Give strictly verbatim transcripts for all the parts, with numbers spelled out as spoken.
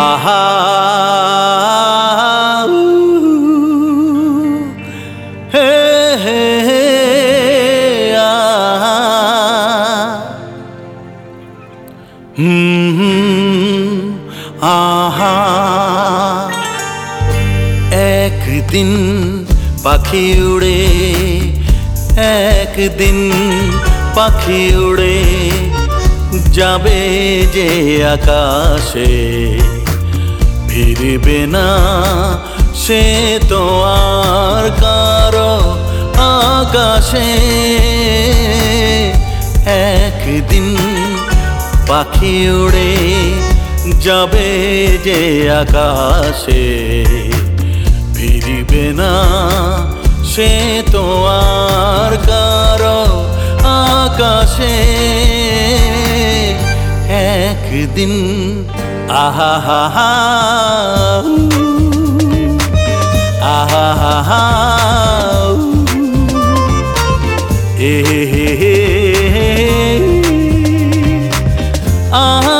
আহা হে হে হে আহা হুম আহা একদিন পাখি উড়ে একদিন পাখি উড়ে যাবে যে আকাশে ফিরবে না সে তো আর কারো আকাশে একদিন পাখি উড়ে যাবে যে আকাশে ফিরবে না সে তো আর কারো আকাশে একদিন আহা হা হা আহা হা হা এ হে হে আহা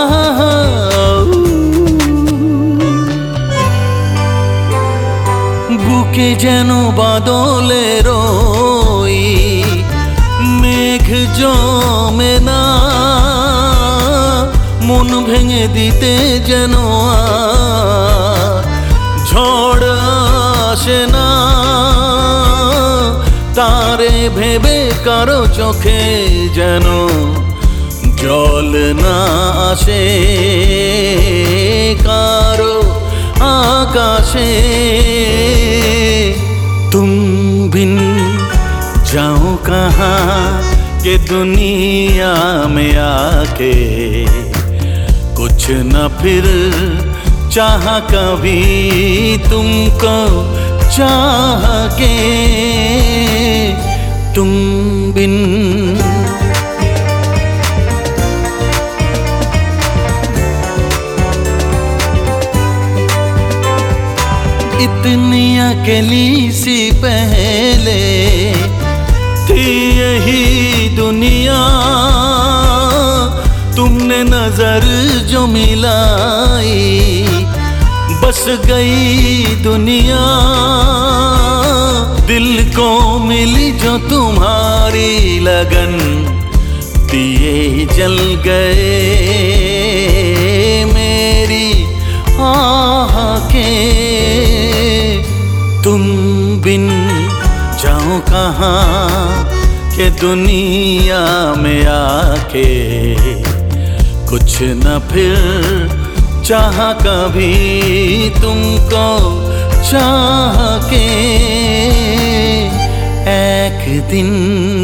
বুকে যেন বাদলের ওই মেঘ জমে না মন ভেঙে দিতে যেন ঝড় আসে না তারে ভেবে কারো চোখে যেন জল না আসে কারো आकाशे तुम बिन जाओ कहाँ के दुनिया में आके कुछ न फिर चाह कभी तुमको चाह के तुम बिन इतनी अकेली सी पहले थी यही दुनिया तुमने नजर जो मिलाई बस गई दुनिया दिल को मिली जो तुम्हारी लगन दिए जल गए मेरी आह के तुम बिन जाओ कहाँ के दुनिया में आके कुछ न फिर चाह कभी तुमको चाह के एक दिन